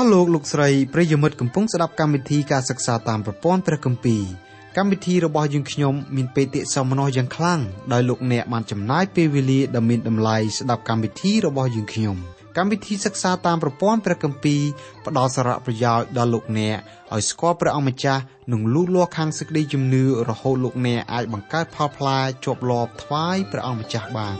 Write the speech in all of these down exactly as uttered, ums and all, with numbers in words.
លោកលោកស្រីប្រិយមិត្តកំពុងស្ដាប់កម្មវិធីការសិក្សាតាមប្រព័ន្ធព្រះគម្ពីរកម្មវិធីរបស់យើងខ្ញុំមានបេតិសោមនស្សយ៉ាងខ្លាំងដោយលោកអ្នកបានចំណាយពេលវេលាដ៏មានតម្លៃស្ដាប់កម្មវិធីរបស់យើងខ្ញុំកម្មវិធីសិក្សាតាមប្រព័ន្ធព្រះគម្ពីរផ្ដល់សារៈប្រយោជន៍ដល់លោកអ្នកឲ្យស្គាល់ព្រះអង្គម្ចាស់និងលូតលាស់ខាងសេចក្តីជំនឿរហូតលោកអ្នកអាចបង្កើតផលផ្លែជាប់លាប់ថ្វាយព្រះអង្គម្ចាស់បាន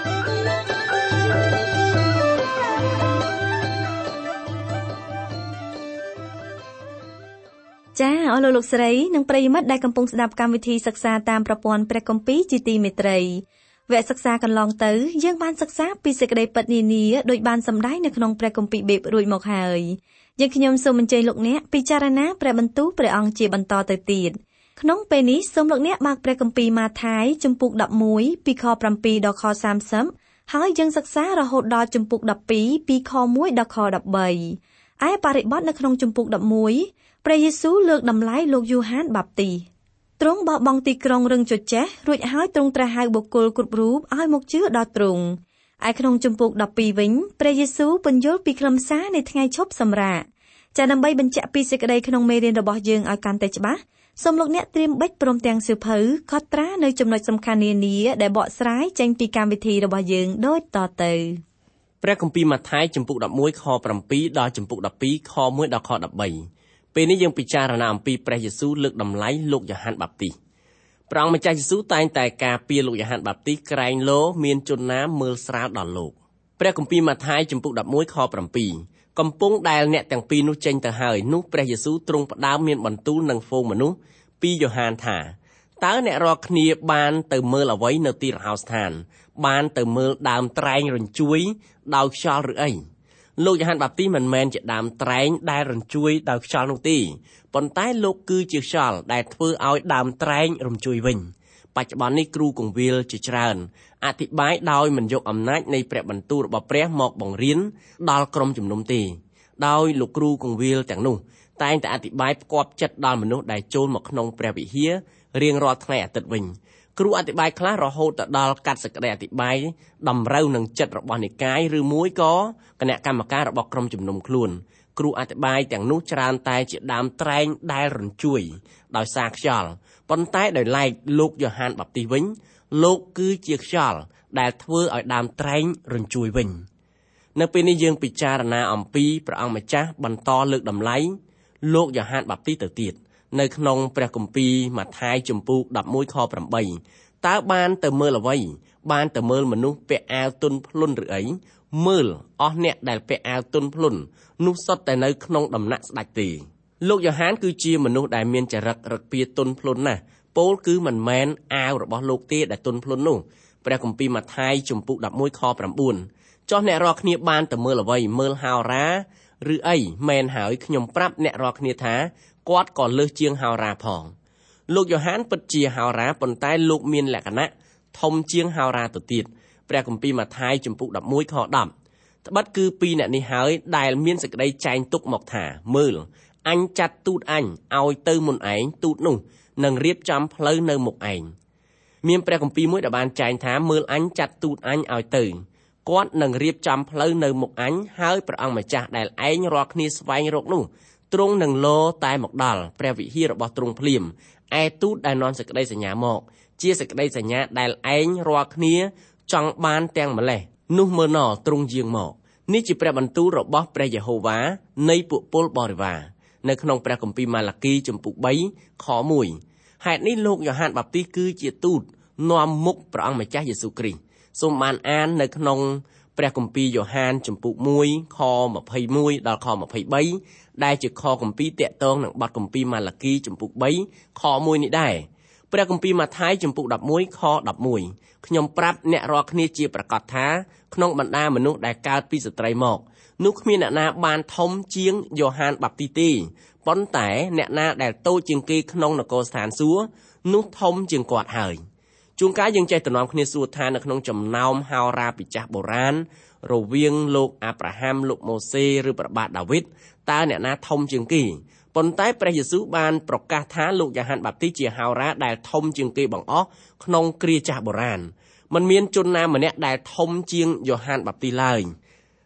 ចា៎អស់លោកលោកស្រីនិងប្រិយមិត្តដែលកំពុងស្ដាប់កម្មវិធីសិក្សាតាមប្រព័ន្ធព្រះគម្ពីរជាទីមេត្រីវគ្គសិក្សាកន្លងទៅយើងបានសិក្សាពីសេចក្តីពិតនានាដោយបានសម្ដែងនៅក្នុងព្រះគម្ពីរបេបរួចមកហើយយើងខ្ញុំសូមអញ្ជើញលោកអ្នកពិចារណាព្រះបន្ទូលព្រះអង្គជាបន្តទៅទៀតក្នុងពេលនេះសូមលោកអ្នកបើកព្រះគម្ពីរម៉ាថាយជំពូកដប់មួយពីខប្រាំពីរដល់ខសាមសិបហើយយើងសិក្សារហូតដល់ជំពូកដប់ពីរពីខមួយដល់ខដប់បីឯបរិបទនៅក្នុងជំពូកដប់មួយព្រះយេស៊ូវលើកតម្លៃលោកយូហានបាបទីទ្រង់បោះបង់ទីក្រុងរឹងជចេះរួចហើយទ្រង់ត្រាស់ហៅបុគ្គលគ្រប់រូបឲ្យមកជឿដល់ទ្រង់ឯក្នុងជំពូកដប់ពីរវិញព្រះយេស៊ូវពន្យល់ពីខ្លឹមសារនៃថ្ងៃឈប់សម្រាកចាដើម្បីបញ្ជាក់ពីសេចក្តីក្នុងមេរៀនរបស់យើងឲ្យកាន់តែច្បាស់សូមលោកអ្នកត្រៀមបិចព្រមទាំងសៀវភៅកត់ត្រានៅចំណុចសំខាន់នានាដែលបកស្រាយចេញពីកម្មវិធីរបស់យើងដូចតទៅព្រះគម្ពីរម៉ាថាយជំពូកដប់មួយខប្រាំពីរដល់ជំពូកដប់ពីរខមួយដល់ខដប់បីពេលនេះយើងពិចារណាអំពីព្រះយេស៊ូវលើកតម្លៃលោកយ៉ូហានបាបទីព្រះអង្គម្ចាស់យេស៊ូវតែងតែការពារលោកយ៉ូហានបាបទីក្រែងលោមានជនណាមើលស្រាលដល់លោកព្រះគម្ពីរម៉ាថាយជំពូកដប់មួយខប្រាំពីរកំពុងដែលអ្នកទាំងពីរនោះចេញទៅហើយនោះព្រះយេស៊ូវទ្រង់ផ្ដើមមានបន្ទូលនឹងហ្វូងមនុស្សពីយ៉ូហានថាតើអ្នករាល់គ្នាបានទៅមើលអ្វីនៅទីរហោស្ថានបានទៅមើលដើមត្រែងរញ្ជួយដោយខ្យល់ឬអីលោកយ៉ូហានបាបទីមិនមែនជាដើមត្រែងដែលរញ្ជួយដោយខ្យល់នោះទេប៉ុន្តែលោកគឺជាខ្យល់ដែលធ្វើឲ្យដើមត្រែងរញ្ជួយវិញបច្ចុប្បន្ននេះគ្រូគង្វាលជាច្រើនអធិប្បាយដោយមិនយកអំណាចនៃព្រះបន្ទូលរបស់ព្រះមកបង្រៀនដល់ក្រុមជំនុំទេដោយលោកគ្រូគង្វាលទាំងនោះតែងតែអធិប្បាយផ្គាប់ចិត្តដល់មនុស្សដែលចូលមកក្នុងព្រះវិហាររៀងរាល់ថ្ងៃអាទិត្យវិញគ្រូអធិប្បាយខ្លះរហូតទៅដល់កាត់សេចក្តីអធិប្បាយតម្រូវនឹងចិត្តរបស់និកាយឬមួយក៏គណៈកម្មការរបស់ក្រុមជំនុំខ្លួនគ្រូអធិប្បាយទាំងនោះច្រើនតែជាដើមត្រែងដែលរញ្ជួយដោយសារខ្យល់ប៉ុន្តែដោយឡែកលោកយ៉ូហានបាបទីវិញលោកគឺជាខ្យល់ដែលធ្វើឲ្យដើមត្រែងរញ្ជួយវិញនៅពេលនេះយើងពិចារណាអំពីព្រះអង្គម្ចាស់បន្តលើកតម្លៃលោកយ៉ូហានបាបទីទៅទៀតនៅក្នុងព្រះគម្ពីរម៉ាថាយជំពូកដប់មួយខប្រាំបីតើបានទៅមើលអ្វីបានទៅមើលមនុស្សពាក់អាវទន់ភ្លន់ឬអីមើលអស់អ្នកដែលពាក់អាវទន់ភ្លន់នោះសុទ្ធតែនៅក្នុងដំណាក់ស្ដេចទេលោកយ៉ូហានគឺជាមនុស្សដែលមានចរិតរឹកពីទន់ភ្លន់ណាស់ពោលគឺមិនមែនអាវរបស់លោកទេដែលទន់ភ្លន់នោះព្រះគម្ពីរម៉ាថាយជំពូកដប់មួយខប្រាំបួនចុះអ្នករាល់គ្នាបានទៅមើលអ្វីមើលហោរាឬអីមែនហើយខ្ញុំប្រាប់អ្នករាល់គ្នាថាគាត់ក៏លើសជាងហោរាផងលោកយ៉ូហានពិតជាហោរាប៉ុន្តែលោកមានលក្ខណៈធំជាងហោរាទៅទៀតព្រះគម្ពីរម៉ាថាយជំពូកដប់មួយខដប់ត្បិតគឺពីរអ្នកនេះហើយដែលមានសេចក្តីចែងទុកមកថាមើលអញចាត់ទូតអញឲ្យទៅមុនឯងទូតនោះនឹងរៀបចំផ្លូវនៅមុខឯងមានព្រះគម្ពីរមួយដែលបានចែងថាមើលអញចាត់ទូតអញឲ្យទៅគាត់នឹងរៀបចំផ្លូវនៅមុខអញហើយព្រះអង្គម្ចាស់ដែលឯងរាល់គ្នាស្វែងរកនោះទ្រង់នឹងលោតែមកដល់ព្រះវិហាររបស់ទ្រង់ភ្លាមឯទូតដែលនាំសេចក្តីសញ្ញាមកជាសេចក្តីសញ្ញាដែលឯងរាល់គ្នាចង់បានទាំងម្លេះនោះមើលណទ្រង់យាងមកនេះជាព្រះបន្ទូលរបស់ព្រះយេហូវ៉ានៃពួកពលបរិវារនៅក្នុងព្រះគម្ពីរម៉ាឡាគីជំពូកបីខមួយហេតុនេះលោកយ៉ូហានបាបទីគឺជាទូតនាំមុខព្រះអង្គម្ចាស់យេស៊ូវគ្រីស្ទសូមបានអាននៅក្នុងព្រះគម្ពីរយ៉ូហានជំពូកមួយខម្ភៃមួយដល់ខម្ភៃបីដែលជាខគម្ពីរតាក់ទងនឹងបទគម្ពីរម៉ាឡាគីជំពូកបីខមួយនេះដែរព្រះគម្ពីរម៉ាថាយជំពូកដប់មួយខដប់មួយខ្ញុំប្រាប់អ្នករាល់គ្នាជាប្រកាសថាក្នុងបណ្ដាមនុស្សដែលកើតពីស្ត្រីមកនោះគ្មានអ្នកណាបានធំជាងយ៉ូហានបាបទីទេប៉ុន្តែអ្នកណាដែលតូចជាងគេក្នុងនគរស្ថានសួគ៌នោះធំជាងគាត់ហើយជួនកាលយើងចេះតំណាំគ្នាសួរថានៅក្នុងចំណោមហោរាពីចាស់បុរាណរវាងលោកអាប់រ៉ាហាំលោកម៉ូសេឬព្រះបាទដាវីតតើអ្នកណាធំជាងគេប៉ុន្តែព្រះយេស៊ូវបានប្រកាសថាលោកយ៉ូហានបាបទីជាហោរាដែលធំជាងគេបង្អស់ក្នុងគ្រាចាស់បុរាណមិនមានជនណាម្នាក់ដែលធំជាងយ៉ូហានបាបទីឡើយ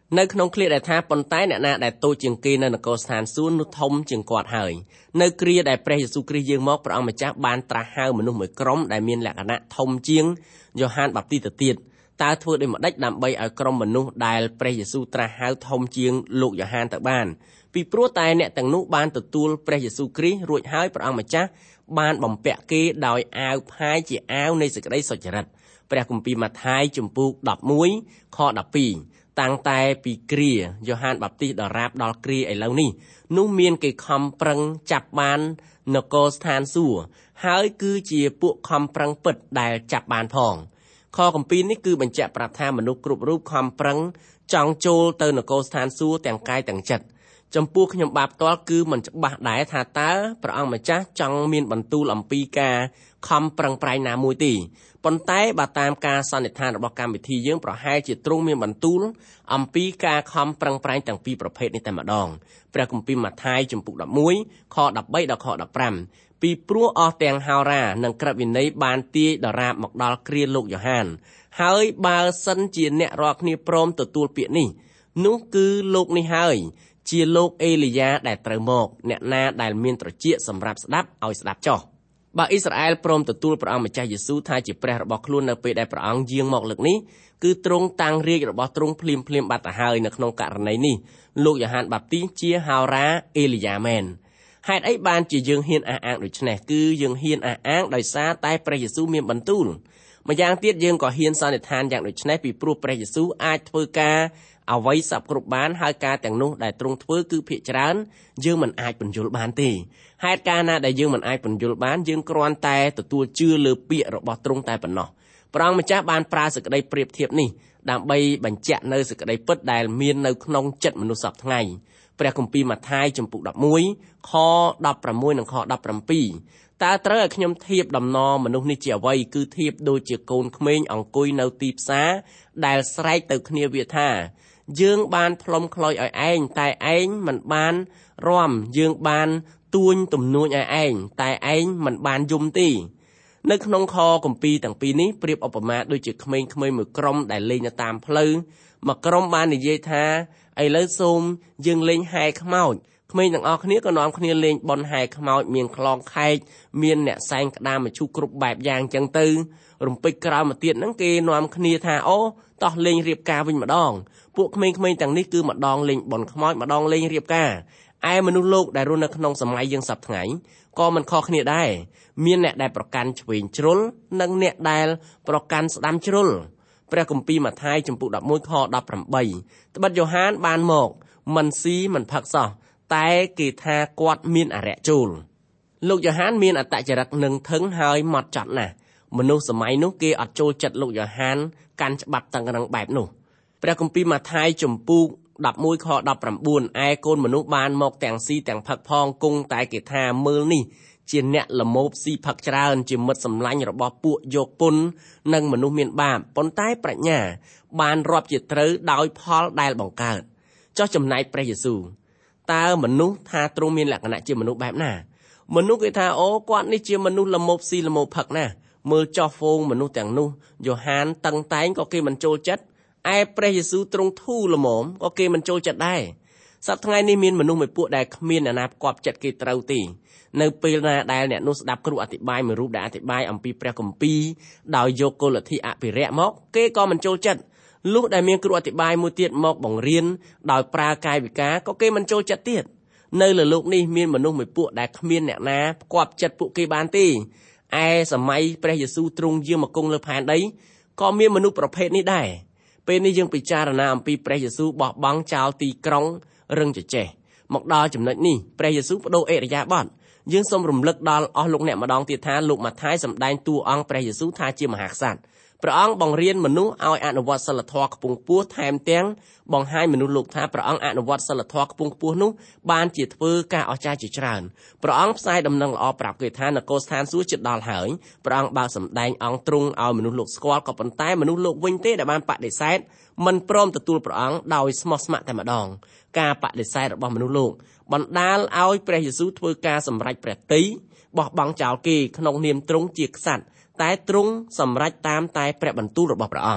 នៅក្នុងឃ្លាដែលថាប៉ុន្តែអ្នកណាដែលតូចជាងគេនៅនគរស្ថានសួគ៌នោះធំជាងគាត់ហើយនៅគ្រាដែលព្រះយេស៊ូវគ្រីស្ទយាងមកព្រះអង្គម្ចាស់បានត្រាស់ហៅមនុស្សមួយក្រុមដែលមានលក្ខណៈធំជាងយ៉ូហានបាប់ទីទៅទៀតតើធ្វើដូចម្តេចដើម្បីឲ្យក្រុមមនុស្សដែលព្រះយេស៊ូវត្រាស់ហៅធំជាងលោកយ៉ូហានទៅបានពីព្រោះតែអ្នកទាំងនោះបានទទួលព្រះយេស៊ូវគ្រីស្ទរួចហើយព្រះអង្គម្ចាស់បានបំពាក់គេដោយអាវផាយជាអាវនៃសេចក្តីសុចរិតព្រះគម្ពីរម៉ាថាយជំពូកដប់មួយខដប់ពីរតាំងតែពីគ្រាយ៉ូហានបាប់ទីដរាបដល់គ្រាឥឡូវនេះនោះមានគេខំប្រឹងចាប់បាននគរស្ថានសួគ៌ហើយគឺជាពួកខំប្រឹងពិតដែលចាប់បានផងខគម្ពីរនេះគឺបញ្ជាក់ប្រាប់ថាមនុស្សគ្រប់រូបខំប្រឹងចង់ចូលទៅនគរស្ថានសួគ៌ទាំងកាយទាំងចិត្តចំពោះខ្ញុំបាទផ្ទាល់គឺមិនច្បាស់ដែរថាតើព្រះអង្គម្ចាស់ចង់មានបន្ទូលអំពីការខំប្រឹងប្រែងណាមួយទេប៉ុន្តែបើតាមការសន្និដ្ឋានរបស់កម្មវិធីយើងប្រហែលជាទ្រង់មានបន្ទូលអំពីការខំប្រឹងប្រែងទាំងពីរប្រភេទនេះតែម្ដងព្រះគម្ពីរម៉ាថាយជំពូកដប់មួយខដប់បីដល់ខដប់ប្រាំពីព្រោះអស់ទាំងហោរានិងក្រឹតវិន័យបានទាយដរាបមកដល់គ្រាលោកយ៉ូហានហើយបើសិនជាអ្នករាល់គ្នាព្រមទទួលពាក្យនេះនោះគឺលោកនេះហើយជាលោកអេលីយ៉ាដែលត្រូវមកអ្នកណាដែលមានត្រចៀកសម្រាប់ស្ដាប់ឲ្យស្ដាប់ចោះបើអ៊ីស្រាអែលព្រមទទួលព្រះអង្គម្ចាស់យេស៊ូវថាជាព្រះរបស់ខ្លួននៅពេលដែលព្រះអង្គយាងមកលើកនេះគឺទ្រង់តាំងរាជរបស់ទ្រង់ភ្លាមភ្លាមបាត់ទៅហើយនៅក្នុងករណីនេះលោកយ៉ូហានបាប់ទីជាហោរាអេលីយ៉ាមែនហេតុអីបានជាយើងហ៊ានអះអាងដូច្នេះគឺយើងហ៊ានអះអាងដោយសារតែព្រះយេស៊ូវមានបន្ទូលម្យ៉ាងទៀតយើងក៏ហ៊ានសន្និដ្ឋានយ៉ាងដូចនេះពីព្រោះព្រះយេស៊ូវអាចធ្វើការអ្វីសពគ្រប់បានហើយការទាំងនោះដែលទ្រង់ធ្វើគឺភាគច្រើនយើងមិនអាចពន្យល់បានទេហេតុការណាដែលយើងមិនអាចពន្យល់បានយើងគ្រាន់តែទទួលជឿលើពាក្យរបស់ទ្រង់តែប៉ុណ្ណោះព្រះអង្គម្ចាស់បានប្រើសេចក្តីប្រៀបធៀបនេះដើម្បីបញ្ជាក់នៅសេចក្តីពិតដែលមាននៅក្នុងចិត្តមនុស្សសពថ្ងៃព្រះគម្ពីរម៉ាថាយជំពូកដប់មួយខដប់ប្រាំមួយនិងខដប់ប្រាំពីរតើត្រូវឲ្យខ្ញុំធៀបដំណរមនុស្សនេះជាអ្វីគឺធៀបដូចជាកូនក្មេងអង្គុយនៅទីផ្សារដែលស្រែកទៅគ្នាវាថាយើងបានផ្លុំខ្លុយឲ្យឯងតែឯងមិនបានរាំយើងបានទួញទំនួញឲ្យឯងតែឯងមិនបានយំទេនៅក្នុងខគម្ពីរទាំងពីរនេះប្រៀបឧបមាដូចជាក្មេងៗមួយក្រុមដែលលេងនៅតាមផ្លូវមួយក្រុមបាននិយាយថាឥឡូវសូមយើងលេងហែខ្មោចក្មេងទាំងអស់គ្នាក៏នាំគ្នាលេងបន់ហែខ្មោចមានខ្លងខែកមានអ្នកសែងក្តាមមឈូសគ្រប់បែបយ៉ាងចឹងទៅរំពេចក្រោយមកទៀតហ្នឹងគេនាំគ្នាថាអូតោះលេងរៀបការវិញម្ដងពួកក្មេងៗទាំងនេះគឺម្ដងលេងបន់ខ្មោចម្ដងលេងរៀបការឯមនុស្សលោកដែលរស់នៅក្នុងសម័យយើងសប្តាហ៍ថ្ងៃក៏មិនខុសគ្នាដែរមានអ្នកដែលប្រកាន់ឆ្វេងជ្រុលនិងអ្នកដែលប្រកាន់ស្ដាំជ្រុលព្រះគម្ពីរម៉ាថាយជំពូកដប់មួយខដប់ប្រាំបីត្បិតយ៉ូហានបានមកមិនស៊ីមិនផឹកសោះតែគេថាគាត់មានអរិយចូលលោកយ៉ូហានមានអត្តចរិតនឹងធឹងហើយហ្មត់ចត់ណាស់មនុស្សសម័យនោះគេអត់ចូលចិត្តលោកយ៉ូហានកាន់ច្បាប់តឹងរឹងបែបនោះព្រះគម្ពីរម៉ាថាយជំពូកដប់មួយខដប់ប្រាំបួនឯកូនមនុស្សបានមកទាំងស៊ីទាំងផឹកផងគង់តែគេថាមើលនេះជាអ្នកល្មោបស៊ីផឹកច្រើនជាមិត្តសម្លាញ់របស់ពួកយកពន្ធនិងមនុស្សមានបាបប៉ុន្តែប្រាជ្ញាបានរាប់ជាត្រូវដោយផលដែលបង្កើតចុះចំណែកព្រះយេស៊ូវតើមនុស្សថាទ្រង់មានលក្ខណៈជាមនុស្សបែបណាមនុស្សគេថាអូគាត់នេះជាមនុស្សល្មោបស៊ីល្មោបផឹកណាមើលចោះហ្វូងមនុស្សទាំងនោះយ៉ូហានតឹងតែងក៏គេមិនចូលចិត្តឯព្រះយេស៊ូវទ្រង់ធូរល្មមក៏គេមិនចូលចិត្តដែរសប្តាហ៍ថ្ងៃនេះមានមនុស្សមួយពួកដែលគ្មានអ្នកណាផ្គាប់ចិត្តគេត្រូវទេនៅពេលណាដែលអ្នកនោះស្ដាប់គ្រូអធិប្បាយមួយរូបដែលអធិប្បាយអំពីព្រះគម្ពីរដោយយកគោលលទ្ធិអភិរក្សមកគេក៏មិនចូលចិត្តលុះដែលមានគ្រូអធិប្បាយមួយទៀតមកបង្រៀនដោយប្រើកាយវិការក៏គេមិនចូលចិត្តទៀតនៅលើលោកនេះមានមនុស្សមួយពួកដែលគ្មានអ្នកណាផ្គាប់ចិត្តពួកគេបានទេឯសម័យព្រះយេស៊ូវទ្រង់យាងមកគង់លើផែនដីក៏មានមនុស្សប្រភេទនេះដែរពេលនេះយើងពិចារណាអំពីព្រះយេស៊ូវបោះបង់ចោលទីក្រុងរឹងជជែកមកដល់ចំណុចនេះព្រះយេស៊ូវបដូរឥរិយាបថយើងសូមរំលឹកដល់អស់លោកអ្នកម្ដងទៀតថាលោកម៉ាថាយសម្ដែងតួអង្គព្រះយេស៊ូវថាជាមហាក្សត្រព្រះអង្គបង្រៀនមនុស្សឲ្យអនុវត្តសិលធម៌ខ្ពង់ខ្ពស់ថែមទាំងបង្ហាញមនុស្សលោកថាព្រះអង្គអនុវត្តសិលធម៌ខ្ពង់ខ្ពស់នោះបានជាធ្វើការអស្ចារ្យជាច្រើនព្រះអង្គផ្សាយដំណឹងល្អប្រាប់គេថានគរស្ថានសួគ៌ជិតដល់ហើយព្រះអង្គបើកសម្ដែងអង្គទ្រង់ឲ្យមនុស្សលោកស្គាល់ក៏ប៉ុន្តែមនុស្សលោកវិញទេដែលបានបដិសេធមិនព្រមទទួលព្រះអង្គដោយស្មោះស្ម័គ្រតែម្ដងការបដិសេធរបស់មនុស្សលោកបណ្ដាលឲ្យព្រះយេស៊ូវធ្វើការសម្រេចព្រះទ័យបោះបង់ចោលគេក្នុងនាមទ្រង់ជាក្សត្រតែទ្រង់សម្រេចតាមតែព្រះបន្ទូលរបស់ព្រះអង្គ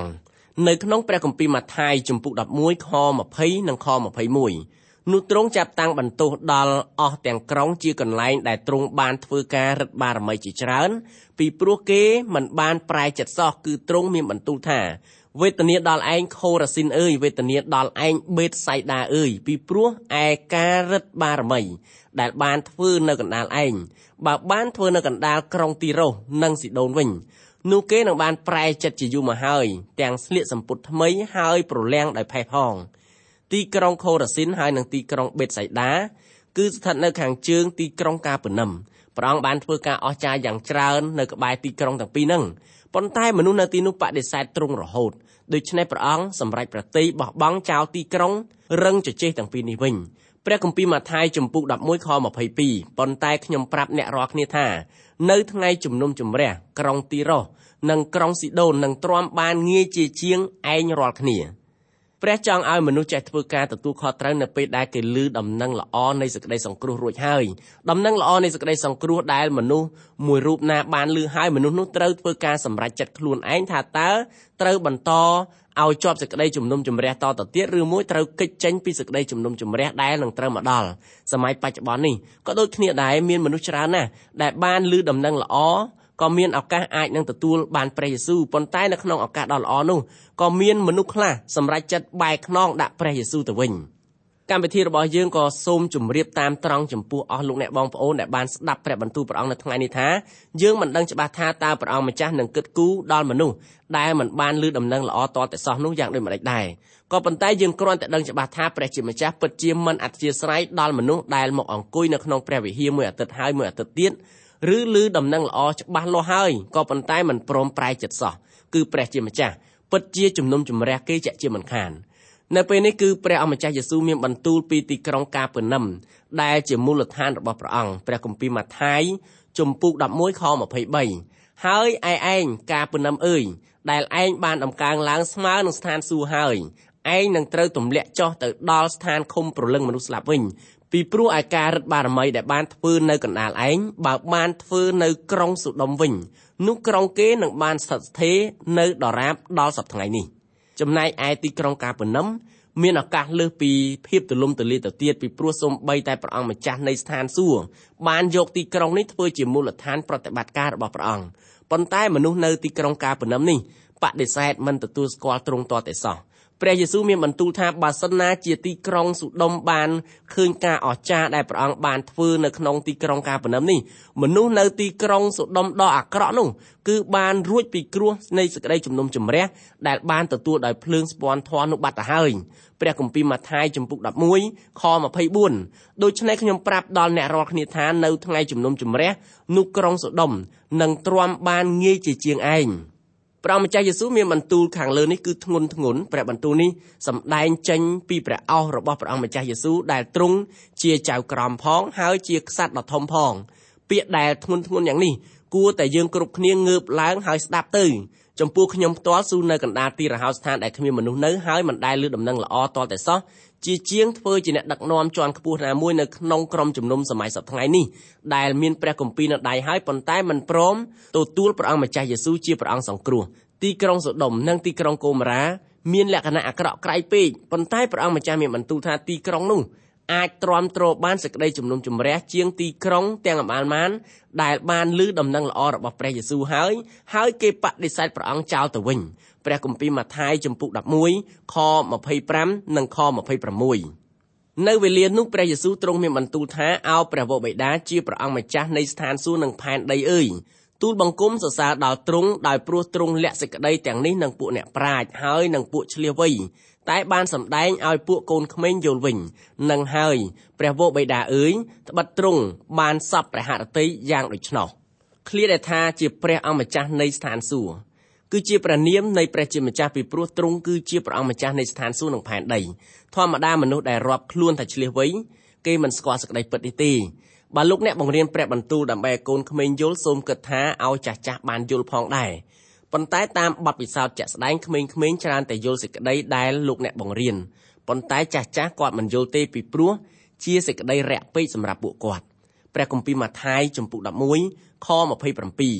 នៅក្នុងព្រះគម្ពីរម៉ាថាយជំពូកដប់មួយខម្ភៃនិងខម្ភៃមួយនោះទ្រង់ចាប់តាំងបន្ទោសដល់អស់ទាំងក្រុងជាកន្លែងដែលទ្រង់បានធ្វើការរឹតបារមីជាច្រើនពីព្រោះគេមិនបានប្រែចិត្តសោះគឺទ្រង់មានបន្ទូលថាវេទនាដល់ឯងខូរ៉ាស៊ីនអើយវេទនាដល់ឯងបេតសៃដាអើយពីព្រោះឯការរឹតបារមីដែលបានធ្វើនៅកណ្ដាលឯងបើបានធ្វើនៅកណ្ដាលក្រុងទីរ៉ូសនិងស៊ីដូនវិញនោះគេនឹងបានប្រែចិត្តជាយូរមកហើយទាំងស្លៀកសម្ពុតថ្មីហើយប្រលាំងដោយផេះផងទីក្រុងខូរ៉ាស៊ីនហើយនិងទីក្រុងបេតសៃដាគឺស្ថិតនៅខាងជើងទីក្រុងកាពឺនឹមព្រះអង្គបានធ្វើការអស្ចារ្យយ៉ាងច្រើននៅក្បែរទីក្រុងទាំងពីរហ្នឹងប៉ុន្តែមនុស្សនៅទីនោះបដិសេធទ្រង់រហូតដូច្នេះព្រះអង្គសម្រេចប្រតិបោះបង់ចោលទីក្រុងរឹងជជែកទាំងពីរនេះវិញព្រះគម្ពីរម៉ាថាយជំពូកដប់មួយខម្ភៃពីរប៉ុន្តែខ្ញុំប្រាប់អ្នករាល់គ្នាថានៅថ្ងៃជំនុំជម្រះក្រុងទីរ៉ូសនិងក្រុងស៊ីដូននឹងទ្រាំបានងាយជាជាងឯងរាល់គ្នាព្រះចង់ឲ្យមនុស្សចេះធ្វើការទទួលខុសត្រូវនៅពេលដែលគេឮដំណឹងល្អនៃសេចក្តីសង្គ្រោះរួចហើយដំណឹងល្អនៃសេចក្តីសង្គ្រោះដែលមនុស្សមួយរូបណាបានឮហើយមនុស្សនោះត្រូវធ្វើការសម្រេចចិត្តខ្លួនឯងថាតើត្រូវបន្តឲ្យជាប់សេចក្តីជំនុំជម្រះតទៅទៀតឬមួយត្រូវគេចចេញពីសេចក្តីជំនុំជម្រះដែលនឹងត្រូវមកដល់សម័យបច្ចុប្បន្ននេះក៏ដូចគ្នាដែរមានមនុស្សច្រើនណាស់ដែលបានឮដំណឹងល្អក៏មានឱកាសអាចនឹងទទួលបានព្រះយេស៊ូវប៉ុន្តែនៅក្នុងឱកាសដ៏ល្អនោះក៏មានមនុស្សខ្លះសម្រេចចិត្តបែកខ្នងដាក់ព្រះយេស៊ូវទៅវិញកម្មវិធីរបស់យើងក៏សូមជម្រាបតាមត្រង់ចំពោះអស់លោកអ្នកបងប្អូនដែលបានស្ដាប់ព្រះបន្ទូលព្រះអង្គនៅថ្ងៃនេះថាយើងមិនដឹងច្បាស់ថាតើព្រះអង្គម្ចាស់នឹងគិតគូរដល់មនុស្សដែលមិនបានឮដំណឹងល្អតតែសោះនោះយ៉ាងដូចម្តេចដែរក៏ប៉ុន្តែយើងគ្រាន់តែដឹងច្បាស់ថាព្រះជាម្ចាស់ពិតជាមិនអធ្យាស្រ័យដល់មនុស្សដែលមកអង្គុយនៅក្នុងព្រះវិហារមួយអាទិត្យហើយមួយអាទិត្យទៀតឬឮដំណឹងល្អច្បាស់លាស់ហើយក៏ប៉ុន្តែមិនព្រមប្រែចិត្តសោះគឺព្រះជាម្ចាស់ពិតជាជំនុំជម្រះគេជាក់ជាមិនខាននៅពេលនេះគឺព្រះអម្ចាស់យេស៊ូវមានបន្ទូលពីទីក្រុងកាពឺនឹមដែលជាមូលដ្ឋានរបស់ព្រះអង្គព្រះគម្ពីរម៉ាថាយជំពូកដប់មួយខម្ភៃបីហើយឯឯងកាពឺនឹមអើយដែលឯងបានដំកើងឡើងស្មើនឹងស្ថានសួគ៌ហើយឯងនឹងត្រូវទម្លាក់ចុះទៅដល់ស្ថានឃុំព្រលឹងមនុស្សស្លាប់វិញពីព្រោះឯការរឹតបារមីដែលបានធ្វើនៅកណ្ដាលឯងបើបានធ្វើនៅក្រុងសូដុមវិញនោះក្រុងគេនឹងបានស្ថិតស្ថេរនៅដរាបដល់សប្តាហ៍ថ្ងៃនេះចំណែកឯទីក្រុងកាពឺនឹមមានឱកាសលើសពីភាពទូលំទូលាយទៅទៀតពីព្រោះសូម្បីតែព្រះអង្គម្ចាស់នៃស្ថានសួគ៌បានយកទីក្រុងនេះធ្វើជាមូលដ្ឋានប្រតិបត្តិការរបស់ព្រះអង្គប៉ុន្តែមនុស្សនៅទីក្រុងកាពឺនឹមនេះបដិសេធមិនទទួលស្គាល់ទ្រង់តតែសោះព្រះយេស៊ូវមានបន្ទូលថាបើសិនណាជាទីក្រុងសូដុមបានឃើញការអស្ចារ្យដែលព្រះអង្គបានធ្វើនៅក្នុងទីក្រុងកាពឺនឹមនេះមនុស្សនៅទីក្រុងសូដុមដ៏អាក្រក់នោះគឺបានរួចពីគ្រោះនៃសេចក្តីជំនុំជម្រះដែលបានទទួលដោយភ្លើងស្ពាន់ធម៌នោះបាត់ទៅហើយព្រះគម្ពីរម៉ាថាយជំពូកដប់មួយខម្ភៃបួនដូច្នេះខ្ញុំប្រាប់ដល់អ្នករាល់គ្នាថានៅថ្ងៃជំនុំជម្រះនោះក្រុងសូដុមនឹងទ្រាំបានងាយជាជាងឯងព្រះម្ចាស់យេស៊ូវមានបន្ទូលខាងលើនេះគឺធ្ងន់ធ្ងរព្រះបន្ទូលនេះសម្ដែងចេញពីព្រះអោសរបស់ព្រះអង្គម្ចាស់យេស៊ូវដែលទ្រង់ជាចៅក្រមផងហើយជាក្សត្រដ៏ធំផងពាក្យដែលធ្ងន់ធ្ងរយ៉ាងនេះគួរតែយើងគ្រប់គ្នាងើបឡើងហើយស្ដាប់ទៅចំពោះខ្ញុំផ្ទាល់ស៊ូនៅកណ្ដាលទីរហោស្ថានដែលគ្មានមនុស្សនៅហើយមិនដែលឮដំណឹងល្អតតែសោះជាជាងធ្វើជាអ្នកដឹកនាំជាន់ខ្ពស់ណាមួយនៅក្នុងក្រុមជំនុំសម័យសប្តាហ៍ថ្ងៃនេះដែលមានព្រះគម្ពីរនៅដៃហើយប៉ុន្តែមិនព្រមទទួលព្រះអង្គម្ចាស់យេស៊ូវជាព្រះអង្គសង្គ្រោះទីក្រុងសូដុមនិងទីក្រុងកូម៉ូរ៉ាមានលក្ខណៈអាក្រក់ក្រៃពេកប៉ុន្តែព្រះអង្គម្ចាស់មានបន្ទូលថាទីក្រុងនោះអាចទ្រាំទ្របានសេចក្តីជំនុំជម្រះជាងទីក្រុងទាំងអបាលម៉ានដែលបានឮដំណឹងល្អរបស់ព្រះយេស៊ូវហើយហើយគេបដិសេធព្រះអង្គចោលទៅវិញព្រះគម្ពីរម៉ាថាយជំពូកដប់មួយខម្ភៃប្រាំនិងខម្ភៃប្រាំមួយនៅវេលានោះព្រះយេស៊ូវទ្រង់មានបន្ទូលថាអោព្រះវរបិតាជាព្រះអង្គម្ចាស់នៃស្ថានសួគ៌និងផែនដីអើយទូលបង្គំសរសើរដល់ទ្រង់ដោយព្រោះទ្រង់លាក់សេចក្តីទាំងនេះនឹងពួកអ្នកប្រាជ្ញហើយនឹងពួកឆ្លៀសវៃតែបានសម្ដែងឲ្យពួកកូនក្មេងយល់វិញនឹងហើយព្រះវរបិតាអើយត្បិតទ្រង់បានសពព្រះហឫទ័យយ៉ាងដូច្នោះឃ្លាដែលថាជាព្រះអង្គម្ចាស់នៃស្ថានសួគ៌គឺជាព្រះនាមនៃព្រះជាម្ចាស់ពីព្រោះទ្រង់គឺជាព្រះអង្គម្ចាស់នៃស្ថានសួគ៌និងផែនដីធម្មតាមនុស្សដែលរាប់ខ្លួនថាឆ្លៀសវៃគេមិនស្គាល់សេចក្តីពិតនេះទេបើលោកអ្នកបង្រៀនព្រះបន្ទូលដើម្បីឲ្យកូនក្មេងយល់សូមគិតថាឲ្យចាស់ចាស់បានយល់ផងដែរប៉ុន្តែតាមបទពិសោធន៍ជាក់ស្ដែងក្មេងៗច្រើនតែយល់សេចក្តីដែលលោកអ្នកបង្រៀនប៉ុន្តែចាស់ចាស់គាត់មិនយល់ទេពីព្រោះជាសេចក្តីរាក់ពេកសម្រាប់ពួកគាត់ព្រះគម្ពីរម៉ាថាយជំពូកដប់មួយខម្ភៃប្រាំពីរ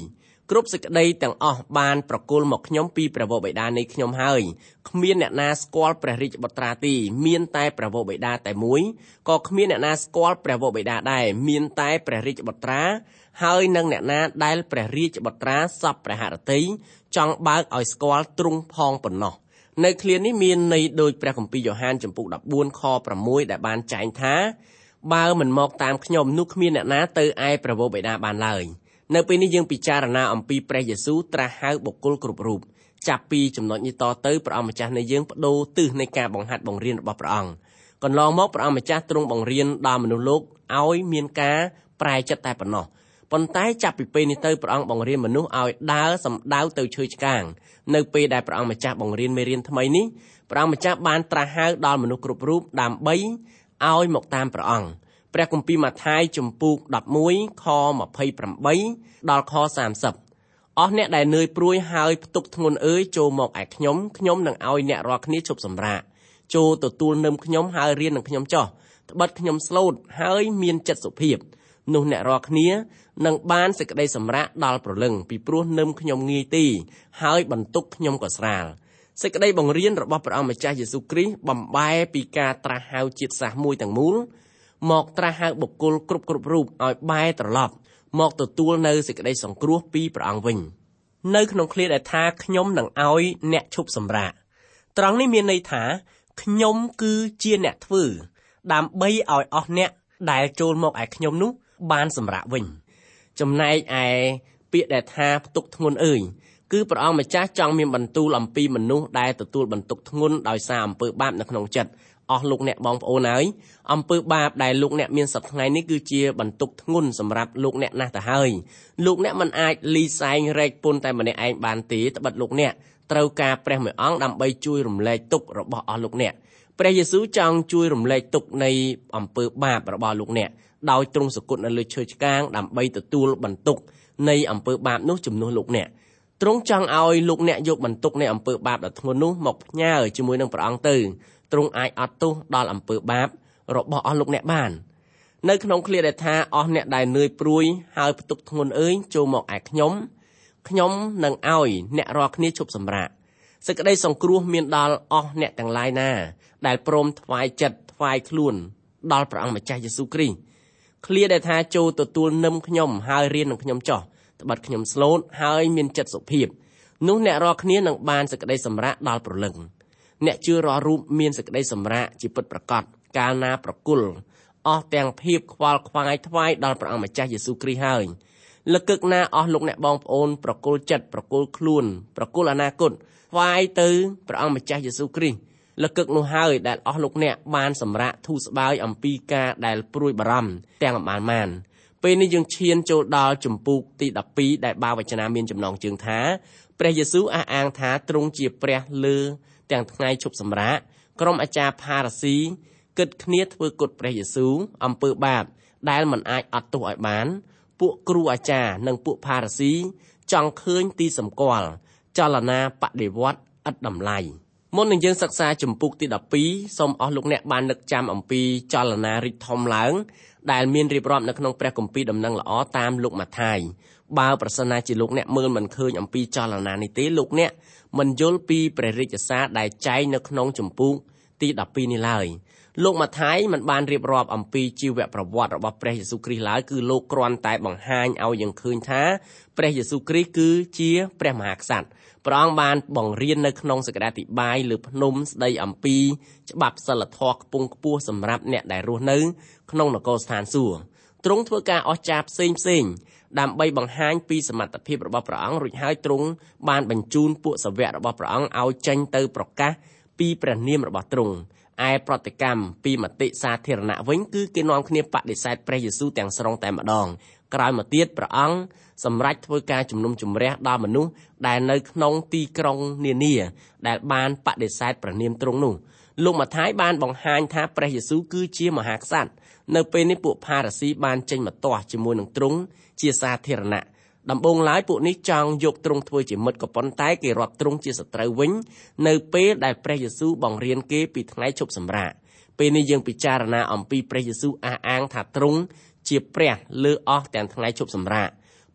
គ្រប់សេចក្តីទាំងអស់បានប្រគល់មកខ្ញុំពីព្រះវរបិតានៃខ្ញុំហើយគ្មានអ្នកណាស្គាល់ព្រះរាជបុត្រាទេមានតែព្រះវរបិតាតែមួយក៏គ្មានអ្នកណាស្គាល់ព្រះវរបិតាដែរមានតែព្រះរាជបុត្រាហើយនឹងអ្នកណាដែលព្រះរាជបុត្រាសពព្រះហឫទ័យចង់បើកឲ្យស្គាល់ទ្រង់ផងប៉ុណ្ណោះនៅឃ្លានេះមានន័យដូចព្រះគម្ពីរយ៉ូហានចំពុកដប់បួនខប្រាំមួយដែលបានចែងថាបើមិនមកតាមខ្ញុំនោះគ្មានអ្នកណាទៅឯព្រះវរបិតាបានឡើយនៅពេលនេះយើងពិចារណាអំពីព្រះយេស៊ូវត្រាស់ហៅបុគ្គលគ្រប់រូបចាប់ពីចំណុចនេះតទៅព្រះអង្គម្ចាស់នៃយើងបដូរទិសនៃការបង្ហាត់បង្រៀនរបស់ព្រះអង្គកន្លងមកព្រះអង្គម្ចាស់ទ្រង់បង្រៀនដល់មនុស្សលោកឲ្យមានការប្រែចិត្តតែប៉ុណ្ណោះប៉ុន្តែចាប់ពីពេលនេះទៅព្រះអង្គបង្រៀនមនុស្សឲ្យដើរសំដៅទៅឈើឆ្កាងនៅពេលដែលព្រះអង្គម្ចាស់បង្រៀនមេរៀនថ្មីនេះព្រះអង្គម្ចាស់បានត្រាស់ហៅដល់មនុស្សគ្រប់រូបដើម្បីឲ្យមកតាមព្រះអង្គព្រះគម្ពីរម៉ាថាយចំពុកដប់មួយខម្ភៃប្រាំបីដល់ខសាមសិបអស់អ្នកដែលនឿយព្រួយហើយផ្ទុកធ្ងន់អើយចូលមកឯខ្ញុំខ្ញុំនឹងឲ្យអ្នករាល់គ្នាឈប់សម្រាកចូលទទួលនឹមខ្ញុំហើយរៀននឹងខ្ញុំចុះត្បិតខ្ញុំស្លូតហើយមានចិត្តសុភាពនោះអ្នករាល់គ្នានឹងបានសេចក្តីសម្រាកដល់ព្រលឹងពីព្រោះនឹមខ្ញុំងាយទីហើយបន្ទុកខ្ញុំក៏ស្រាលសេចក្តីបង្រៀនរបស់ព្រះអង្គម្ចាស់យេស៊ូវគ្រីស្ទបំបែពីការត្រាស់ហៅជាតិសាសន៍មួយទាំងមូលមកត្រាស់ហៅបុគ្គលគ្រប់គ្រប់រូបឲ្យបែរត្រឡប់មកទទួលនៅសេចក្តីសង្គ្រោះពីព្រះអង្គវិញនៅក្នុងឃ្លាដែលថាខ្ញុំនឹងឲ្យអ្នកឈប់សម្រាកត្រង់នេះមានន័យថាខ្ញុំគឺជាអ្នកធ្វើដើម្បីឲ្យអស់អ្នកដែលចូលមកឯខ្ញុំនោះបានសម្រាកវិញចំណែកឯពាក្យដែលថាផ្ទុកធ្ងន់អើយគឺព្រះអង្គម្ចាស់ចង់មានបន្ទូលអំពីមនុស្សដែលទទួលបន្ទុកធ្ងន់ដោយសារអំពើបាបនៅក្នុងចិត្តអស់លោកអ្នកបងប្អូនហើយអំពើបាបដែលលោកអ្នកមានសប្តាហ៍ថ្ងៃនេះគឺជាបន្ទុកធ្ងន់សម្រាប់លោកអ្នកណាស់ទៅហើយលោកអ្នកមិនអាចលីសែងរែកពន្ធតែម្នាក់ឯងបានទេត្បិតលោកអ្នកត្រូវការព្រះមួយអង្គដើម្បីជួយរំលែកទុក្ខរបស់អស់លោកអ្នកព្រះយេស៊ូវចង់ជួយរំលែកទុក្ខនៃអំពើបាបរបស់លោកអ្នកដោយទ្រង់សគត់នៅលើឈើឆ្កាងដើម្បីទទួលបន្ទុកនៃអំពើបាបនោះជំនួសលោកអ្នកទ្រង់ចង់ឲ្យលោកអ្នកយកបន្ទុកនៃអំពើបាបដ៏ធ្ងន់នោះមកផ្ញើជាមួយនឹងព្រះអង្គទៅទ្រង់អាចអត់ទោសដល់អំពើបាបរបស់អស់លោកអ្នកបាននៅក្នុងឃ្លាដែលថាអស់អ្នកដែលនឿយព្រួយហើយផ្ទុកធ្ងន់អើយចូលមកឯខ្ញុំខ្ញុំនឹងឲ្យអ្នករាល់គ្នាឈប់សម្រាកសេចក្តីសង្គ្រោះមានដល់អស់អ្នកទាំងឡាយណាដែលព្រមថ្វាយចិត្តថ្វាយខ្លួនដល់ព្រះអង្គម្ចាស់យេស៊ូវគ្រីស្ទឃ្លាដែលថាចូលទទួលនឹមខ្ញុំហើយរៀននឹងខ្ញុំចុះត្បិតខ្ញុំស្លូតហើយមានចិត្តសុភាពនោះអ្នករាល់គ្នានឹងបានសេចក្តីសម្រាកដល់ព្រលឹងអ្នកជឿរាល់រូបមានសេចក្តីសម្រាកជាពិតប្រាកដកាលណាប្រគល់អស់ទាំងភាពខ្វល់ខ្វាយថ្វាយដល់ព្រះអង្គម្ចាស់យេស៊ូវគ្រីស្ទហើយលកឹកណាអស់លោកអ្នកបងប្អូនប្រគល់ចិត្តប្រគល់ខ្លួនប្រគល់អនាគតថ្វាយទៅព្រះអង្គម្ចាស់យេស៊ូវគ្រីស្ទលកឹកនោះហើយដែលអស់លោកអ្នកបានសម្រាកធូរស្បើយអំពីការដែលព្រួយបារម្ភទាំងអំបានបានពេលនេះយើងឈានចូលដល់ជំពូកទីដប់ពីរដែលបាវចនាមានចំណងជើងថាព្រះយេស៊ូវអះអាងថាទ្រង់ជាព្រះលើទាំងថ្ងៃឈប់សម្រាកក្រុមអាចារ្យផារ៉ាស៊ីគិតគ្នាធ្វើគុតព្រះយេស៊ូវអំពើបាបដែលមិនអាចអត់ទោសឲ្យបានពួកគ្រូអាចារ្យនិងពួកផារ៉ាស៊ីចង់ឃើញទីសម្គាល់ចលនាបដិវត្តន៍ឥតតម្លៃមុននឹងយើងសិក្សាជំពូកទីដប់ពីរសូមអស់លោកអ្នកបាននឹកចាំអំពីចលនារីកធំឡើងដែលមានរៀបរាប់នៅក្នុងព្រះគម្ពីរដំណឹងល្អតាមលោកម៉ាថាយបើប្រសិនណាជាលោកអ្នកមើលមិនឃើញអំពីចលនានេះទេលោកអ្នកមិនយល់ពីព្រះរាជសារដែលចែងនៅក្នុងជំពូកទីដប់ពីរនេះឡើយលោកម៉ាថាយមិនបានរៀបរាប់អំពីជីវប្រវត្តិរបស់ព្រះយេស៊ូវគ្រីស្ទឡើយគឺលោកគ្រាន់តែបង្ហាញឲ្យយើងឃើញថាព្រះយេស៊ូវគ្រីស្ទគឺជាព្រះមហាក្សត្រព្រះអង្គបានបង្រៀននៅក្នុងសេចក្តីអធិប្បាយលើភ្នំស្ដីអំពីច្បាប់សិលធម៌ខ្ពង់ខ្ពស់សម្រាប់អ្នកដែលរស់នៅក្នុងនគរស្ថានសួគ៌ទ្រង់ធ្វើការអស្ចារ្យផ្សេងផ្សេងដើម្បីបង្ហាញពីសមត្ថភាពរបស់ព្រះអង្គរួចហើយទ្រង់បានបញ្ជូនពួកសាវករបស់ព្រះអង្គឲ្យចេញទៅប្រកាសពីព្រះនាមរបស់ទ្រង់ឯប្រតិកម្មពីមតិសាធារណៈវិញគឺគេនាំគ្នាបដិសេធព្រះយេស៊ូវទាំងស្រុងតែម្ដងក្រោយមកទៀតព្រះអង្គសម្រេចធ្វើការជំនុំជម្រះដល់មនុស្សដែលនៅក្នុងទីក្រុងនានាដែលបានបដិសេធព្រះនាមទ្រង់នោះលោកម៉ាថាយបានបង្ហាញថាព្រះយេស៊ូវគឺជាមហាក្សត្រនៅពេលនេះពួកផារ៉ាស៊ីបានចេញមកទាស់ជាមួយនឹងទ្រង់ជាសាធារណៈដំបូងឡើយពួកនេះចង់យកទ្រង់ធ្វើជាមិត្តក៏ប៉ុន្តែគេរាប់ទ្រង់ជាសត្រូវវិញនៅពេលដែលព្រះយេស៊ូវបង្រៀនគេពីថ្ងៃឈប់សម្រាកពេលនេះយើងពិចារណាអំពីព្រះយេស៊ូវអះអាងថាទ្រង់ជាព្រះលើអស់ទាំងថ្ងៃឈប់សម្រាក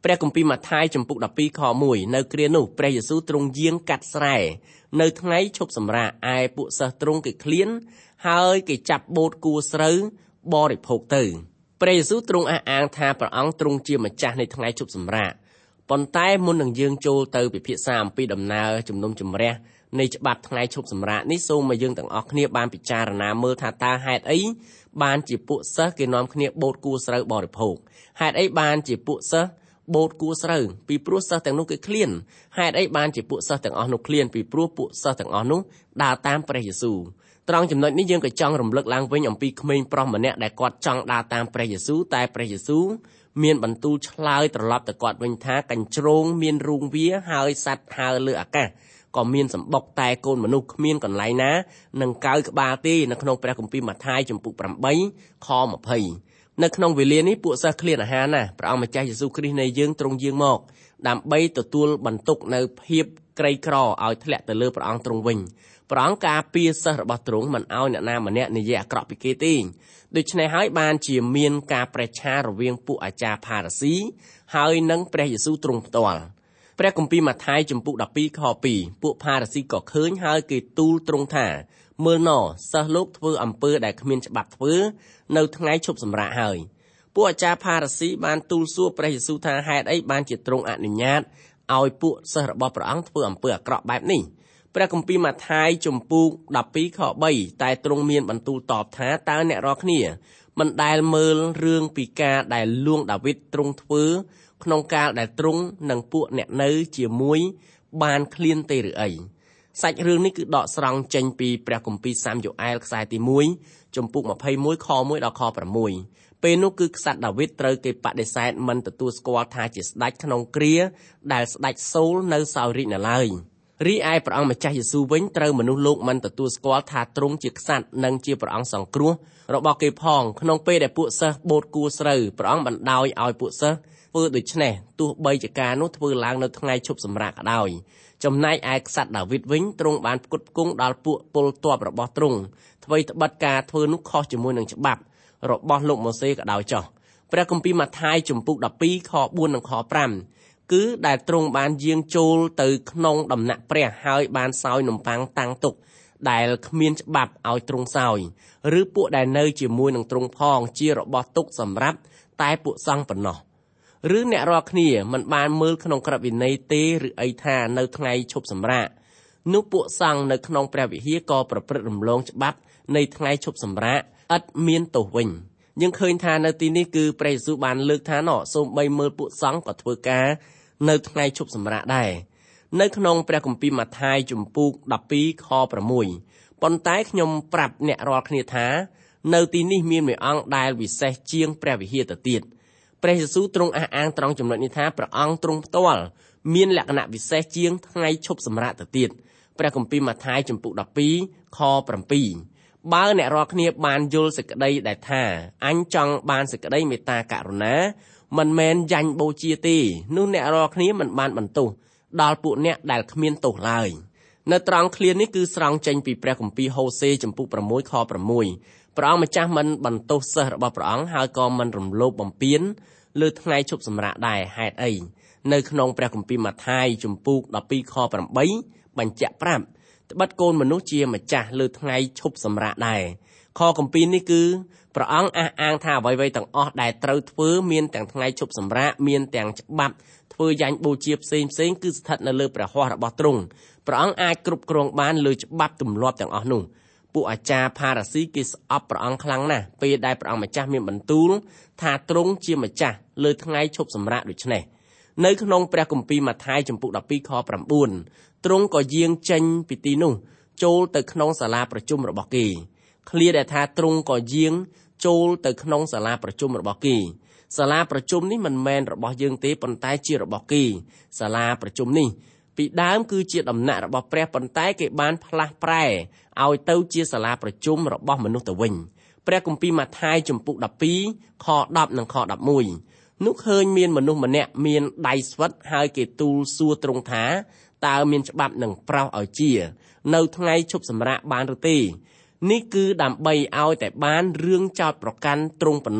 ព្រះគម្ពីរម៉ាថាយចំពុកដប់ពីរខមួយនៅគ្រានោះព្រះយេស៊ូវទ្រង់យាងកាត់ស្រែនៅថ្ងៃឈប់សម្រាកឯពួកសិស្សទ្រង់គេឃ្លានហើយគេចាប់បូតគួរស្រូវបរិភោគទៅព្រះយេស៊ូវទ្រង់អះអាងថាព្រះអង្គទ្រង់ជាម្ចាស់នៃថ្ងៃឈប់សម្រាកប៉ុន្តែមុននឹងយើងចូលទៅពិភាក្សាអំពីដំណើរជំនុំជម្រះនៃច្បាប់ថ្ងៃឈប់សម្រាកនេះសូមឲ្យយើងទាំងអស់គ្នាបានពិចារណាមើលថាតើហេតុអីបានជាពួកសិស្សគេនាំគ្នាបូតគួរស្រូវបរិភោគហេតុអីបានជាពួកសិស្សបូតគួរស្រូវពីព្រោះសិស្សទាំងនោះគេឃ្លានហេតុអីបានជាពួកសិស្សទាំងអស់នោះឃ្លានពីព្រោះពួកសិស្សទាំងអស់នោះដើរតាមព្រះយេស៊ូវត្រង់ចំណុចនេះយើងក៏ចង់រំលឹកឡើងវិញអំពីក្មេងប្រុសម្នាក់ដែលគាត់ចង់ដើរតាមព្រះយេស៊ូវតែព្រះយេស៊ូវមានបន្ទូលឆ្លើយត្រឡប់ទៅគាត់វិញថាកញ្ជ្រោងមានរូងវាហើយសត្វហើរលើអាកាសក៏មានសម្បុកតែកូនមនុស្សគ្មានកន្លែងណានឹងកើយក្បាលទេនៅក្នុងព្រះគម្ពីរម៉ាថាយចំពុកប្រាំបីខម្ភៃនៅក្នុងវេលានេះពួកសិស្សឃ្លានអាហារណាស់ព្រះអង្គម្ចាស់យេស៊ូវគ្រីស្ទនៃយើងទ្រង់យាងមកដើម្បីទទួលបន្ទុកនៅភាពក្រីក្រឲ្យធ្លាក់ទៅលើព្រះអង្គទ្រង់វិញព្រះអង្គការពារសិស្សរបស់ទ្រង់មិនឲ្យអ្នកណាម្នាក់និយាយអាក្រក់ពីគេទេដូច្នេះហើយបានជាមានការប្រេះឆារវាងពួកអាចារ្យផារ៉ាស៊ីហើយនិងព្រះយេស៊ូវទ្រង់ផ្ទាល់ព្រះគម្ពីរម៉ាថាយចំពុកដប់ពីរខពីរពួកផារ៉ាស៊ីក៏ឃើញហើយគេទូលទ្រង់ថាមើលណសិស្សលោកធ្វើអំពើដែលគ្មានច្បាប់ធ្វើនៅថ្ងៃឈប់សម្រាកហើយពួកអាចារ្យផារ៉ាស៊ីបានទូលសួរព្រះយេស៊ូវថាហេតុអីបានជាទ្រង់អនុញ្ញាតឲ្យពួកសិស្សរបស់ព្រះអង្គធ្វើអំពើអាក្រក់បែបនេះព្រះគម្ពីរម៉ាថាយចំពុកដប់ពីរខបីតែទ្រង់មានបន្ទូលតបថាតើអ្នករាល់គ្នាមិនដែលមើលរឿងពីការដែលលួងដាវីតទ្រង់ធ្វើក្នុងកាលដែលទ្រង់និងពួកអ្នកនៅជាមួយបានឃ្លានទេឬអីសាច់រឿងនេះគឺដកស្រង់ចេញពីព្រះគម្ពីរសាមយ៉ូអែលខ្សែទីមួយចំពុកម្ភៃមួយខមួយដល់ខប្រាំមួយពេលនោះគឺក្សត្រដាវីតត្រូវគេបដិសេធមិនទទួលស្គាល់ថាជាស្ដេចក្នុងគ្រាដែលស្ដេចសូលនៅសោយរាជ្យនៅឡើយរីឯព្រះអង្គម្ចាស់យេស៊ូវវិញត្រូវមនុស្សលោកមិនទទួលស្គាល់ថាទ្រង់ជាក្សត្រនិងជាព្រះអង្គសង្គ្រោះរបស់គេផងក្នុងពេលដែលពួកសិស្សបូតគួរស្រូវព្រះអង្គបណ្ដោយឲ្យពួកសិស្សធ្វើដូច្នេះទោះបីជាការនោះធ្វើឡើងនៅថ្ងៃឈប់សម្រាកក៏ដោយចំណែកឯក្សត្រដាវីតវិញទ្រង់បានផ្គត់ផ្គង់ដល់ពួកពលទ័ពរបស់ទ្រង់អ្វីត្បិតការធ្វើនោះខុសជាមួយនឹងច្បាប់របស់លោកម៉ូសេក៏ដោយចុះព្រះគម្ពីរម៉ាថាយចំពុកដប់ពីរខបួននិងខប្រាំគឺដែលទ្រង់បានយាងចូលទៅក្នុងដំណាក់ព្រះហើយបានសោយនំប៉័ងតាំងទុកដែលគ្មានច្បាប់ឲ្យទ្រង់សោយឬពួកដែលនៅជាមួយនឹងទ្រង់ផងជារបស់ទុកសម្រាប់តែពួកសង្ឃប៉ុណ្ណោះឬអ្នករាល់គ្នាមិនបានមើលក្នុងក្រឹត្យវិន័យទេឬអីថានៅថ្ងៃឈប់សម្រាកនោះពួកសង្ឃនៅក្នុងព្រះវិហារក៏ប្រព្រឹត្តរំលងច្បាប់នៃថ្ងៃឈប់សម្រាកឥតមានទោសវិញយើងឃើញថានៅទីនេះគឺព្រះយេស៊ូវបានលើកថាណោសូម្បីមើលពួកសង្ឃក៏ធ្វើការនៅថ្ងៃឈប់សម្រាកដែរនៅក្នុងព្រះគម្ពីរម៉ាថាយចំពុកដប់ពីរខប្រាំមួយប៉ុន្តែខ្ញុំប្រាប់អ្នករាល់គ្នាថានៅទីនេះមានមួយអង្គដែលវិសេសជាងព្រះវិហារទៅទៀតព្រះយេស៊ូវទ្រង់អះអាងត្រង់ចំណុចនេះថាព្រះអង្គទ្រង់ផ្ទាល់មានលក្ខណៈពិសេសជាងថ្ងៃឈប់សម្រាកទៅទៀតព្រះគម្ពីរម៉ាថាយចំពុកដប់ពីរខប្រាំពីរបើអ្នករាល់គ្នាបានយល់សេចក្តីដែលថាអញចង់បានសេចក្តីមេត្តាករុណាមិនមែនយ៉ាញ់បូជាទេនោះអ្នករាល់គ្នាមិនបានបន្ទោសដល់ពួកអ្នកដែលគ្មានទោសឡើយនៅត្រង់ឃ្លានេះគឺស្រង់ចេញពីព្រះគម្ពីរហូសេចំពុកប្រាំមួយខប្រាំមួយព្រះអង្គម្ចាស់មិនបន្ទោសសិស្សរបស់ព្រះអង្គហើយក៏មិនរំលោភបំពានលើថ្ងៃឈប់សម្រាកដែរហេតុអីនៅក្នុងព្រះគម្ពីរម៉ាថាយចំពុកដប់ពីរខប្រាំបីបញ្ជាក់ប្រាប់ត្បិតកូនមនុស្សជាម្ចាស់លើថ្ងៃឈប់សម្រាកដែរខគម្ពីរនេះគឺព្រះអង្គអះអាងថាអ្វីៗទាំងអស់ដែលត្រូវធ្វើមានទាំងថ្ងៃឈប់សម្រាកមានទាំងច្បាប់ធ្វើយ៉ាញ់បូជាផ្សេងផ្សេងគឺស្ថិតនៅលើព្រះហស្ថរបស់ទ្រង់ព្រះអង្គអាចគ្រប់គ្រងបានលើច្បាប់ទម្លាប់ទាំងអស់នោះពួកអាចារ្យផារ៉ាស៊ីគេស្អប់ព្រះអង្គខ្លាំងណាស់ពេលដែលព្រះអង្គម្ចាស់មានបន្ទូលថាទ្រង់ជាម្ចាស់លើថ្ងៃឈប់សម្រាកដូច្នេះនៅក្នុងព្រះគម្ពីរម៉ាថាយចំពុកដប់ពីរខប្រាំបួនទ្រង់ក៏យាងចេញពីទីនោះចូលទៅក្នុងសាលាប្រជុំរបស់គេឃ្លាដែលថាទ្រង់ក៏យាងចូលទៅក្នុងសាលាប្រជុំរបស់គេសាលាប្រជុំនេះមិនមែនរបស់យើងទេប៉ុន្តែជារបស់គេសាលាប្រជុំនេះពីដើមគឺជាដំណាក់របស់ព្រះប៉ុន្តែគេបានផ្លាស់ប្រែឲ្យទៅជាសាលាប្រជុំរបស់មនុស្សទៅវិញព្រះគម្ពីរម៉ាថាយចំពុកដប់ពីរខដប់និងខដប់មួយនោះឃើញមានមនុស្សម្នាក់មានដៃស្វិតហើយគេទូលសួរទ្រង់ថាតើមានច្បាប់នឹងប្រោសឲ្យជានៅថ្ងៃឈប់សម្រាកបានឬទេនេះគឺដើម្បីឲ្យតែបានរឿងចោទប្រកាន់ទ្រង់ប៉ុណ្ណោះ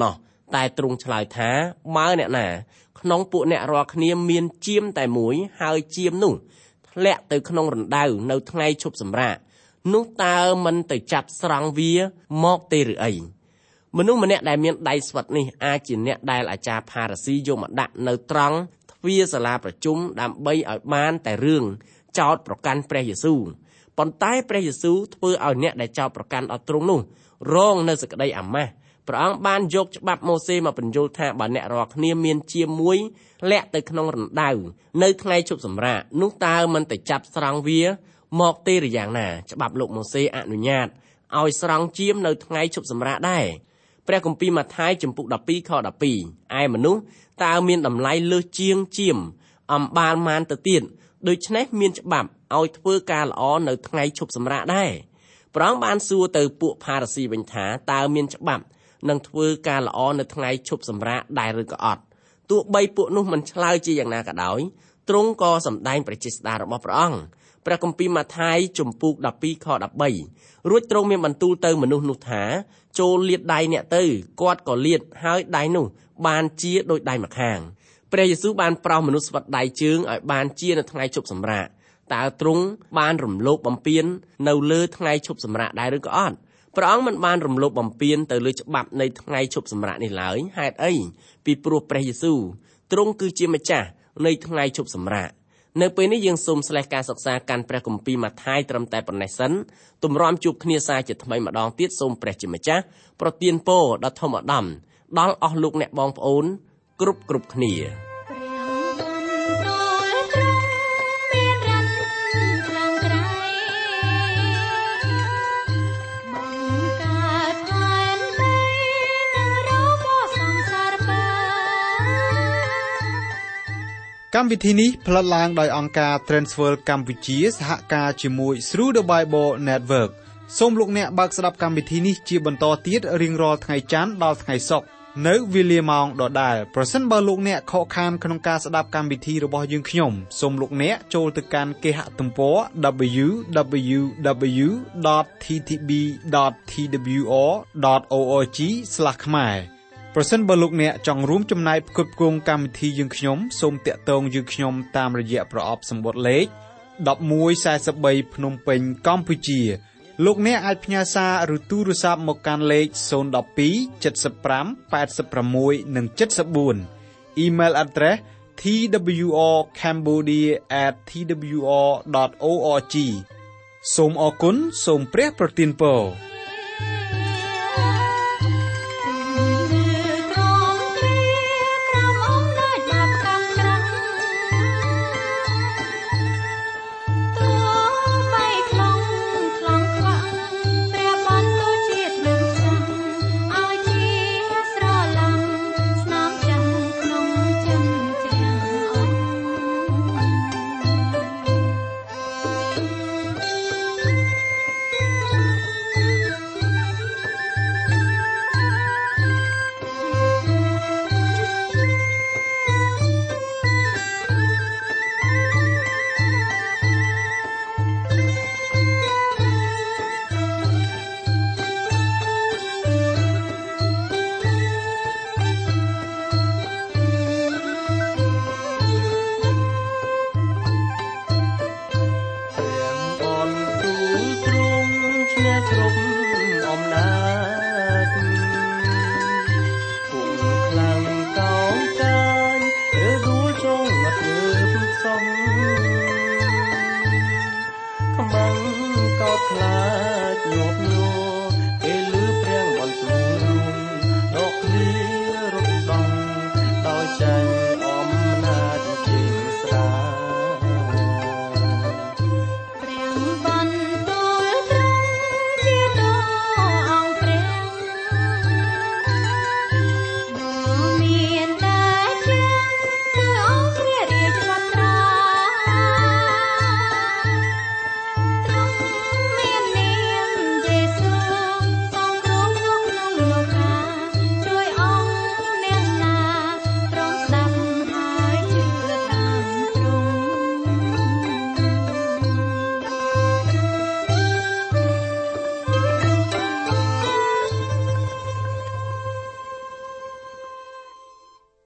តែទ្រង់ឆ្លើយថាបើអ្នកណាក្នុងពួកអ្នករាល់គ្នាមានជាមតែមួយហើយជាមនោះធ្លាក់ទៅក្នុងរណ្ដៅនៅថ្ងៃឈប់សម្រាកនោះតើមិនទៅចាប់ស្រង់វាមកទេឬអីមនុស្សម្នាក់ដែលមានដៃស្វិតនេះអាចជាអ្នកដែលអាចារ្យផារ៉ាស៊ីយកមកដាក់នៅត្រង់ទ្វារសាលាប្រជុំដើម្បីឲ្យបានតែរឿងចោទប្រកាន់ព្រះយេស៊ូវប៉ុន្តែព្រះយេស៊ូវធ្វើឲ្យអ្នកដែលចោទប្រកាន់ដល់ទ្រង់នោះរងនៅសេចក្តីអាម៉ាស់ព្រះអង្គបានយកច្បាប់ម៉ូសេមកបញ្យល់ថាបើអ្នករាល់គ្នាមានជាមួយលាក់ទៅក្នុងរណ្ដៅនៅថ្ងៃឈប់សម្រាកនោះតើមិនទៅចាប់ស្រង់វាមកទេឬយ៉ាងណាច្បាប់លោកម៉ូសេអនុញ្ញាតឲ្យស្រង់ជាមនៅថ្ងៃឈប់សម្រាកដែរព្រះគម្ពីរម៉ាថាយចំពុកដប់ពីរខដប់ពីរឯមនុស្សតើមានតម្លៃលើសជាងជាមអំបាលម៉ានទៅទៀតដូច្នេះមានច្បាប់ឲ្យធ្វើការល្អនៅថ្ងៃឈប់សម្រាកដែរព្រះអង្គបានសួរទៅពួកផារ៉ាស៊ីវិញថាតើមានច្បាប់នឹងធ្វើការល្អនៅថ្ងៃឈប់សម្រាកដែរឬក៏អត់ទោះបីពួកនោះមិនឆ្លើយជាយ៉ាងណាក៏ដោយទ្រង់ក៏សម្ដែងព្រះចេស្តារបស់ព្រះអង្គព្រះគម្ពីរម៉ាថាយចំពុកដប់ពីរខដប់បីរួចទ្រង់មានបន្ទូលទៅមនុស្សនោះថាចូលលាតដៃអ្នកទៅគាត់ក៏លាតហើយដៃនោះបានជាដូចដៃម្ខាងព្រះយេស៊ូវបានប្រោសមនុស្សស្វិតដៃជើងឲ្យបានជានៅថ្ងៃឈប់សម្រាកតើទ្រង់បានរំលោភបំពាននៅលើថ្ងៃឈប់សម្រាកដែរឬក៏អត់ព្រះអង្គមិនបានរំលោភបំពានទៅលើច្បាប់នៃថ្ងៃឈប់សម្រាកនេះឡើយហេតុអីពីព្រោះព្រះយេស៊ូវទ្រង់គឺជាម្ចាស់នៃថ្ងៃឈប់សម្រាកនៅពេលនេះយើងសូមស្លេះការសិក្សាកាន់ព្រះគម្ពីរម៉ាថាយត្រឹមតែប៉ុណ្ណេះសិនទម្រាំជួបគ្នាសាជាថ្មីម្ដងទៀតសូមព្រះជាម្ចាស់ប្រទានពរដល់ធម្មដំដល់អស់លោកអ្នកបងប្អូនគ្រប់គ្រប់គ្នាកម្មវិធីនេះផ្លិតឡើងដោយអង្គការ Transworld កម្ពុជាសហការជាមួយ Through the Bible Network សូមលោកអ្នកបើកស្ដាប់កម្មវិធីនេះជាបន្តទៀតរៀងរាល់ថ្ងៃច័ន្ទដល់ថ្ងៃសុក្រនៅវេលាម៉ោងដដែលប្រសិនបើលោកអ្នកខកខានក្នុងការស្ដាប់កម្មវិធីរបស់យើងខ្ញុំសូមលោកអ្នកចូលទៅកាន់គេហទំព័រ double-u double-u double-u ដត t t b ដត t w r ដត org ស្លាស ខ្មែរប្រសិនបើលោកអ្នកចង់រួមចំណែកផ្គត់ផ្គង់កម្មវិធីយើងខ្ញុំសូមតាក់ទងយើងខ្ញុំតាមរយៈប្រអប់សម្បត្តិលេខmột một bốn baភ្នំពេញកម្ពុជាលោកអ្នកអាចផ្ញើសារឬទូរស័ព្ទមកកាន់លេខศูนย์ หนึ่ง สอง เจ็ด ห้า แปด หก និង เจ็ด สี่ Email address t w r cambodia at t w r dot org សូមអរគុណសូមព្រះប្រទានពរ